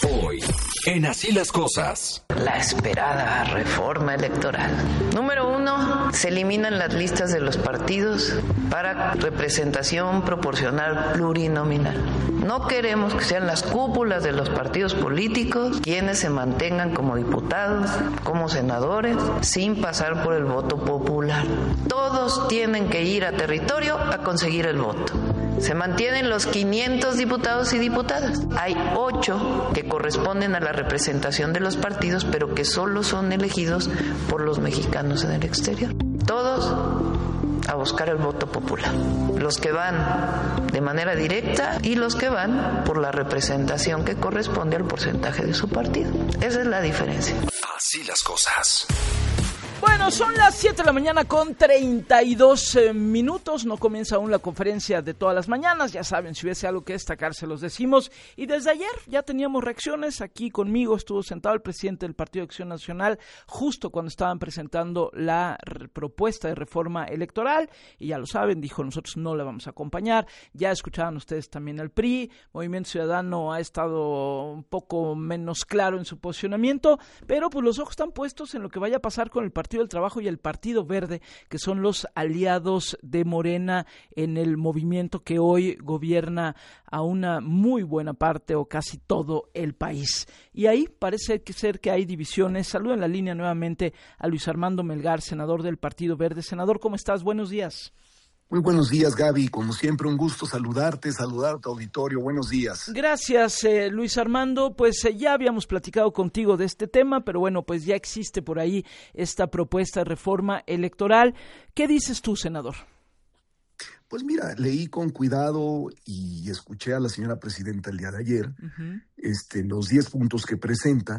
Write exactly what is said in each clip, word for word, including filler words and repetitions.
Hoy, en Así las Cosas. La esperada reforma electoral. Número uno, se eliminan las listas de los partidos para representación proporcional plurinominal. No queremos que sean las cúpulas de los partidos políticos quienes se mantengan como diputados, como senadores, sin pasar por el voto popular. Todos tienen que ir a territorio a conseguir el voto. Se mantienen los quinientos diputados y diputadas. Hay ocho que corresponden a la representación de los partidos, pero que solo son elegidos por los mexicanos en el exterior. Todos a buscar el voto popular. Los que van de manera directa y los que van por la representación que corresponde al porcentaje de su partido. Esa es la diferencia. Así las cosas. Bueno, son las siete de la mañana con treinta y dos eh, minutos, no comienza aún la conferencia de todas las mañanas, ya saben, si hubiese algo que destacar se los decimos, y desde ayer ya teníamos reacciones. Aquí conmigo estuvo sentado el presidente del Partido de Acción Nacional justo cuando estaban presentando la re- propuesta de reforma electoral, y ya lo saben, dijo, nosotros no la vamos a acompañar. Ya escuchaban ustedes también al P R I, Movimiento Ciudadano ha estado un poco menos claro en su posicionamiento, pero pues los ojos están puestos en lo que vaya a pasar con el Partido del Trabajo y el Partido Verde, que son los aliados de Morena en el movimiento que hoy gobierna a una muy buena parte o casi todo el país. Y ahí parece que ser que hay divisiones. Saludo en la línea nuevamente a Luis Armando Melgar, senador del Partido Verde. Senador, ¿cómo estás? Buenos días. Muy buenos días, Gaby. Como siempre, un gusto saludarte, saludar a tu auditorio. Buenos días. Gracias, eh, Luis Armando. Pues eh, ya habíamos platicado contigo de este tema, pero bueno, pues ya existe por ahí esta propuesta de reforma electoral. ¿Qué dices tú, senador? Pues mira, leí con cuidado y escuché a la señora presidenta el día de ayer, uh-huh. este, los diez puntos que presenta.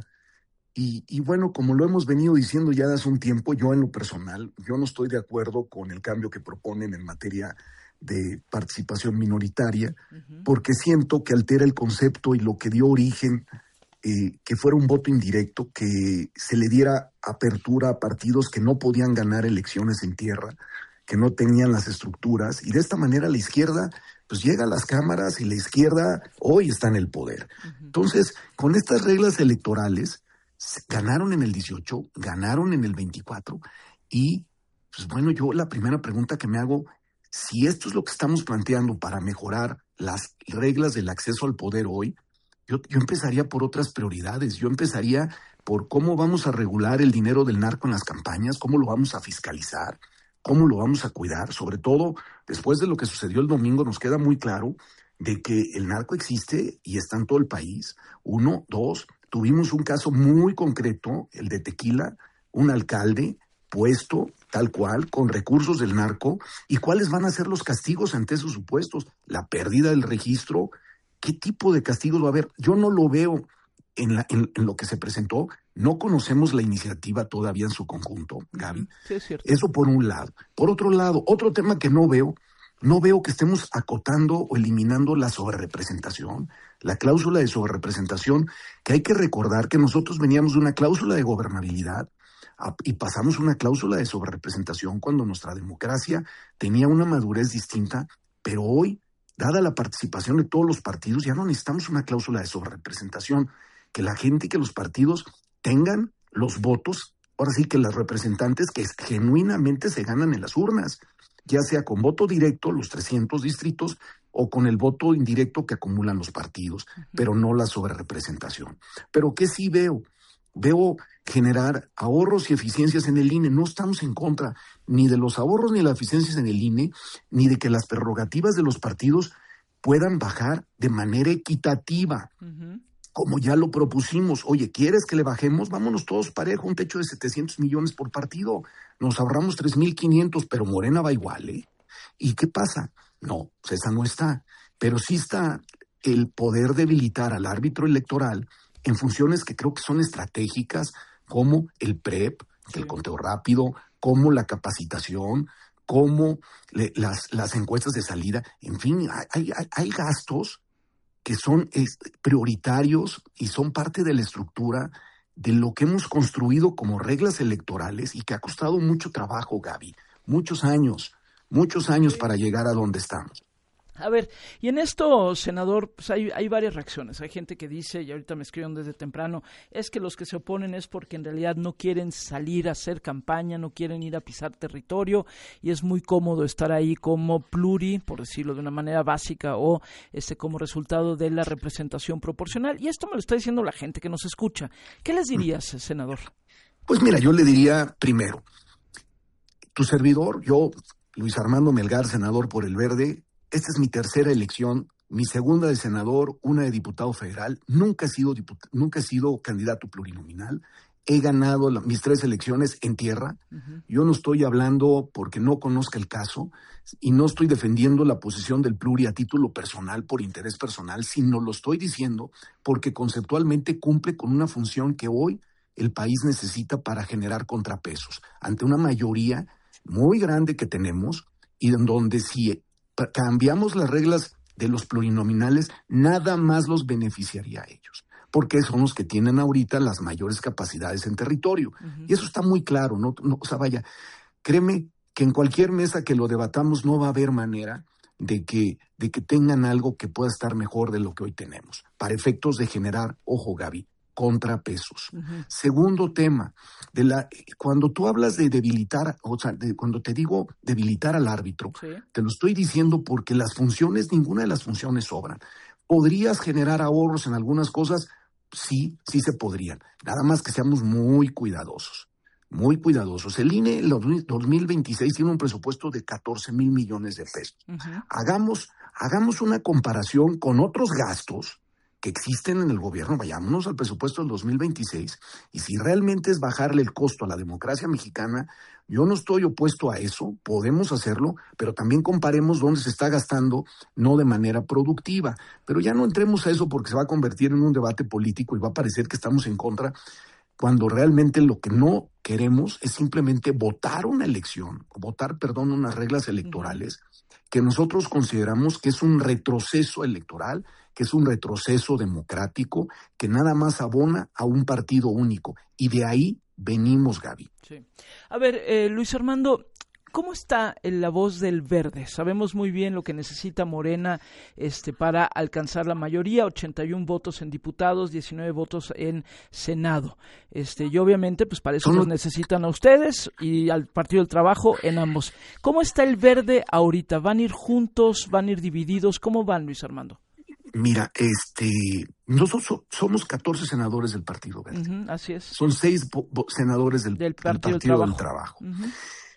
Y, y bueno, como lo hemos venido diciendo ya de hace un tiempo, yo en lo personal, yo no estoy de acuerdo con el cambio que proponen en materia de participación minoritaria, uh-huh. porque siento que altera el concepto y lo que dio origen, eh, que fuera un voto indirecto, que se le diera apertura a partidos que no podían ganar elecciones en tierra, que no tenían las estructuras, y de esta manera la izquierda pues llega a las cámaras y la izquierda hoy está en el poder. Uh-huh. Entonces, con estas reglas electorales, ganaron en el dieciocho, ganaron en el veinticuatro y, pues bueno, yo la primera pregunta que me hago, si esto es lo que estamos planteando para mejorar las reglas del acceso al poder hoy, yo, yo empezaría por otras prioridades, yo empezaría por cómo vamos a regular el dinero del narco en las campañas, cómo lo vamos a fiscalizar, cómo lo vamos a cuidar, sobre todo después de lo que sucedió el domingo nos queda muy claro de que el narco existe y está en todo el país, uno, dos. Tuvimos un caso muy concreto, el de Tequila, un alcalde puesto tal cual, con recursos del narco, y cuáles van a ser los castigos ante esos supuestos, la pérdida del registro, qué tipo de castigos va a haber. Yo no lo veo en, la, en, en lo que se presentó, no conocemos la iniciativa todavía en su conjunto, Gaby. Sí, es cierto. Eso por un lado. Por otro lado, otro tema que no veo, no veo que estemos acotando o eliminando la sobrerepresentación, la cláusula de sobrerepresentación, que hay que recordar que nosotros veníamos de una cláusula de gobernabilidad a, y pasamos una cláusula de sobrerepresentación cuando nuestra democracia tenía una madurez distinta, pero hoy, dada la participación de todos los partidos, ya no necesitamos una cláusula de sobrerepresentación, que la gente y que los partidos tengan los votos, ahora sí que los representantes que genuinamente se ganan en las urnas, ya sea con voto directo, los trescientos distritos, o con el voto indirecto que acumulan los partidos, uh-huh. pero no la sobrerepresentación. Pero ¿qué sí veo? Veo generar ahorros y eficiencias en el I N E. No estamos en contra ni de los ahorros ni de las eficiencias en el I N E, ni de que las prerrogativas de los partidos puedan bajar de manera equitativa. Uh-huh. Como ya lo propusimos, oye, ¿quieres que le bajemos? Vámonos todos parejo, un techo de setecientos millones por partido. Nos ahorramos tres mil quinientos, pero Morena va igual, ¿eh? ¿Y qué pasa? No, pues esa no está. Pero sí está el poder debilitar al árbitro electoral en funciones que creo que son estratégicas, como el P R E P, sí. el conteo rápido, como la capacitación, como le, las, las encuestas de salida. En fin, hay, hay, hay gastos que son es, prioritarios y son parte de la estructura de lo que hemos construido como reglas electorales y que ha costado mucho trabajo, Gaby, muchos años, muchos años para llegar a donde estamos. A ver, y en esto, senador, pues hay, hay varias reacciones. Hay gente que dice, y ahorita me escribieron desde temprano, es que los que se oponen es porque en realidad no quieren salir a hacer campaña, no quieren ir a pisar territorio, y es muy cómodo estar ahí como pluri, por decirlo de una manera básica, o este como resultado de la representación proporcional. Y esto me lo está diciendo la gente que nos escucha. ¿Qué les dirías, senador? Pues mira, yo le diría primero, tu servidor, yo, Luis Armando Melgar, senador por el Verde. Esta es mi tercera elección, mi segunda de senador, una de diputado federal. Nunca he sido, diput- nunca he sido candidato plurinominal. He ganado la, mis tres elecciones en tierra. Uh-huh. Yo no estoy hablando porque no conozca el caso y no estoy defendiendo la posición del pluri a título personal, por interés personal, sino lo estoy diciendo porque conceptualmente cumple con una función que hoy el país necesita para generar contrapesos ante una mayoría muy grande que tenemos y en donde si cambiamos las reglas de los plurinominales, nada más los beneficiaría a ellos, porque son los que tienen ahorita las mayores capacidades en territorio. Uh-huh. Y eso está muy claro, ¿no? no o sea, vaya, créeme que en cualquier mesa que lo debatamos no va a haber manera de que, de que tengan algo que pueda estar mejor de lo que hoy tenemos, para efectos de generar, ojo Gaby, contrapesos. Uh-huh. Segundo tema, de la cuando tú hablas de debilitar, o sea, de, cuando te digo debilitar al árbitro, sí. Te lo estoy diciendo porque las funciones, ninguna de las funciones sobran. ¿Podrías generar ahorros en algunas cosas? Sí, sí se podrían. Nada más que seamos muy cuidadosos, muy cuidadosos. El I N E en dos mil veintiséis tiene un presupuesto de catorce mil millones de pesos. Uh-huh. Hagamos, hagamos una comparación con otros gastos que existen en el gobierno, vayámonos al presupuesto del dos mil veintiséis, y si realmente es bajarle el costo a la democracia mexicana, yo no estoy opuesto a eso, podemos hacerlo, pero también comparemos dónde se está gastando, no de manera productiva. Pero ya no entremos a eso porque se va a convertir en un debate político y va a parecer que estamos en contra, cuando realmente lo que no queremos es simplemente votar una elección, votar, perdón, unas reglas electorales que nosotros consideramos que es un retroceso electoral, que es un retroceso democrático, que nada más abona a un partido único. Y de ahí venimos, Gaby. Sí. A ver, eh, Luis Armando, ¿cómo está en la voz del Verde? Sabemos muy bien lo que necesita Morena este, para alcanzar la mayoría, ochenta y uno votos en diputados, diecinueve votos en Senado. Este, y obviamente, pues para eso los necesitan a ustedes y al Partido del Trabajo en ambos. ¿Cómo está el Verde ahorita? ¿Van a ir juntos? ¿Van a ir divididos? ¿Cómo van, Luis Armando? Mira, este, nosotros somos catorce senadores del Partido Verde. Uh-huh, así es. Son seis bo- bo- senadores del, del Partido, del partido Trabajo. del Trabajo. Uh-huh.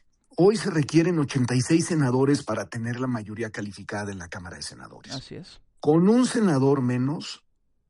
Hoy se requieren ochenta y seis senadores para tener la mayoría calificada en la Cámara de Senadores. Así es. Con un senador menos,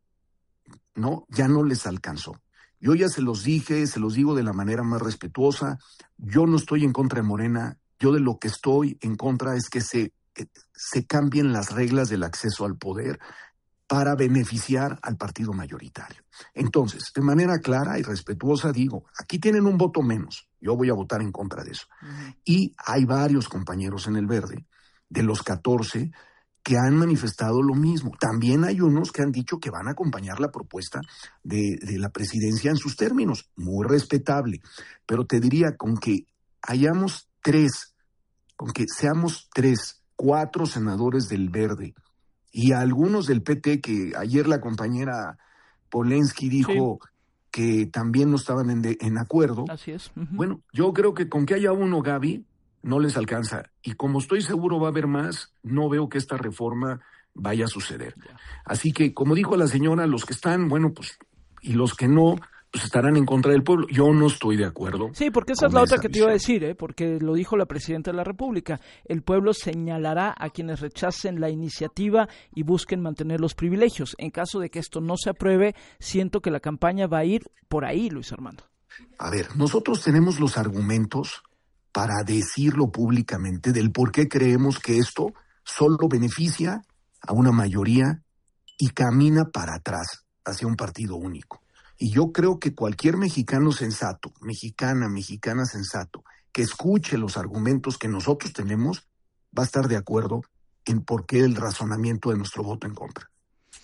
no, ya no les alcanzó. Yo ya se los dije, se los digo de la manera más respetuosa. Yo no estoy en contra de Morena. Yo de lo que estoy en contra es que se, se cambien las reglas del acceso al poder para beneficiar al partido mayoritario. Entonces, de manera clara y respetuosa digo, aquí tienen un voto menos, yo voy a votar en contra de eso. Uh-huh. Y hay varios compañeros en el Verde, de los catorce, que han manifestado lo mismo. También hay unos que han dicho que van a acompañar la propuesta de, de la presidencia en sus términos, muy respetable. Pero te diría, con que hayamos tres, con que seamos tres, cuatro senadores del Verde, y a algunos del P T, que ayer la compañera Polensky dijo sí. que también no estaban en, de, en acuerdo. Así es. Uh-huh. Bueno, yo creo que con que haya uno, Gaby, no les alcanza. Y como estoy seguro va a haber más, no veo que esta reforma vaya a suceder. Yeah. Así que, como dijo la señora, los que están, bueno, pues, y los que no, pues estarán en contra del pueblo. Yo no estoy de acuerdo. Sí, porque esa es la otra que te iba a decir, ¿eh? Porque lo dijo la presidenta de la República. El pueblo señalará a quienes rechacen la iniciativa y busquen mantener los privilegios. En caso de que esto no se apruebe, siento que la campaña va a ir por ahí, Luis Armando. A ver, nosotros tenemos los argumentos para decirlo públicamente del por qué creemos que esto solo beneficia a una mayoría y camina para atrás hacia un partido único. Y yo creo que cualquier mexicano sensato, mexicana, mexicana sensato, que escuche los argumentos que nosotros tenemos, va a estar de acuerdo en por qué el razonamiento de nuestro voto en contra.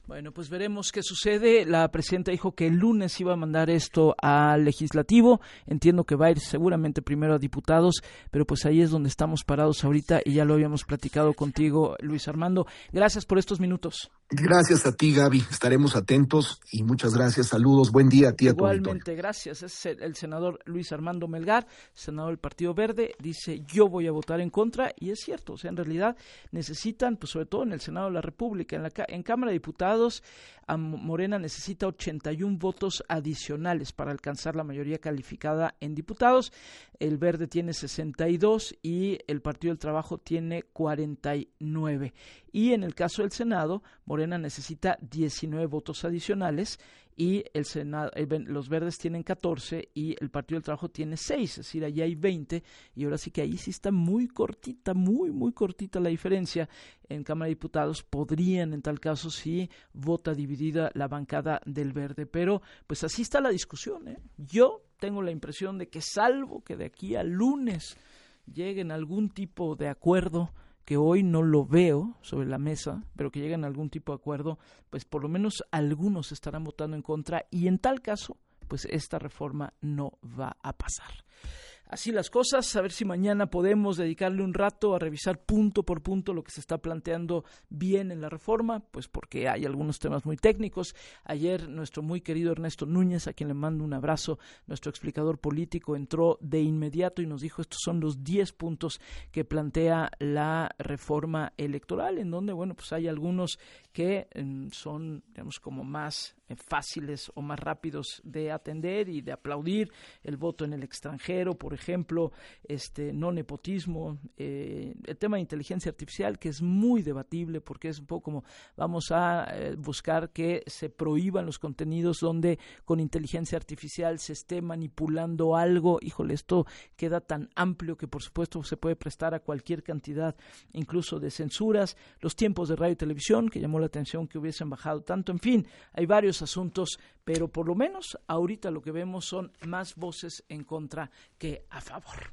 Bueno, pues veremos qué sucede. La presidenta dijo que el lunes iba a mandar esto al legislativo. Entiendo que va a ir seguramente primero a diputados, pero pues ahí es donde estamos parados ahorita y ya lo habíamos platicado contigo, Luis Armando. Gracias por estos minutos. Gracias a ti, Gaby. Estaremos atentos y muchas gracias. Saludos. Buen día a ti, a tu auditorio. Igualmente, gracias. Es el, el senador Luis Armando Melgar, senador del Partido Verde. Dice, yo voy a votar en contra, y es cierto. O sea, en realidad necesitan, pues sobre todo en el Senado de la República, en la en Cámara de Diputados, a Morena necesita ochenta y uno votos adicionales para alcanzar la mayoría calificada en diputados. El Verde tiene sesenta y dos y el Partido del Trabajo tiene cuarenta y nueve. Y en el caso del Senado, Morena necesita diecinueve votos adicionales y el Senado, el, los Verdes tienen catorce y el Partido del Trabajo tiene seis, es decir, allí hay veinte, y ahora sí que ahí sí está muy cortita, muy, muy cortita la diferencia. En Cámara de Diputados podrían, en tal caso, si vota dividida la bancada del Verde, pero pues así está la discusión, ¿eh? Yo tengo la impresión de que, salvo que de aquí al lunes lleguen a algún tipo de acuerdo, que hoy no lo veo sobre la mesa, pero que lleguen a algún tipo de acuerdo, pues por lo menos algunos estarán votando en contra, y en tal caso, pues esta reforma no va a pasar. Así las cosas, a ver si mañana podemos dedicarle un rato a revisar punto por punto lo que se está planteando bien en la reforma, pues porque hay algunos temas muy técnicos. Ayer nuestro muy querido Ernesto Núñez, a quien le mando un abrazo, nuestro explicador político, entró de inmediato y nos dijo estos son los diez puntos que plantea la reforma electoral, en donde, bueno, pues hay algunos que eh, son, digamos, como más eh, fáciles o más rápidos de atender y de aplaudir. El voto en el extranjero, por ejemplo, este no nepotismo, eh, el tema de inteligencia artificial, que es muy debatible porque es un poco como vamos a eh, buscar que se prohíban los contenidos donde con inteligencia artificial se esté manipulando algo. Híjole, esto queda tan amplio que por supuesto se puede prestar a cualquier cantidad, incluso de censuras. Los tiempos de radio y televisión, que llamó la atención que hubiesen bajado tanto. En fin, hay varios asuntos, pero por lo menos ahorita lo que vemos son más voces en contra que a favor.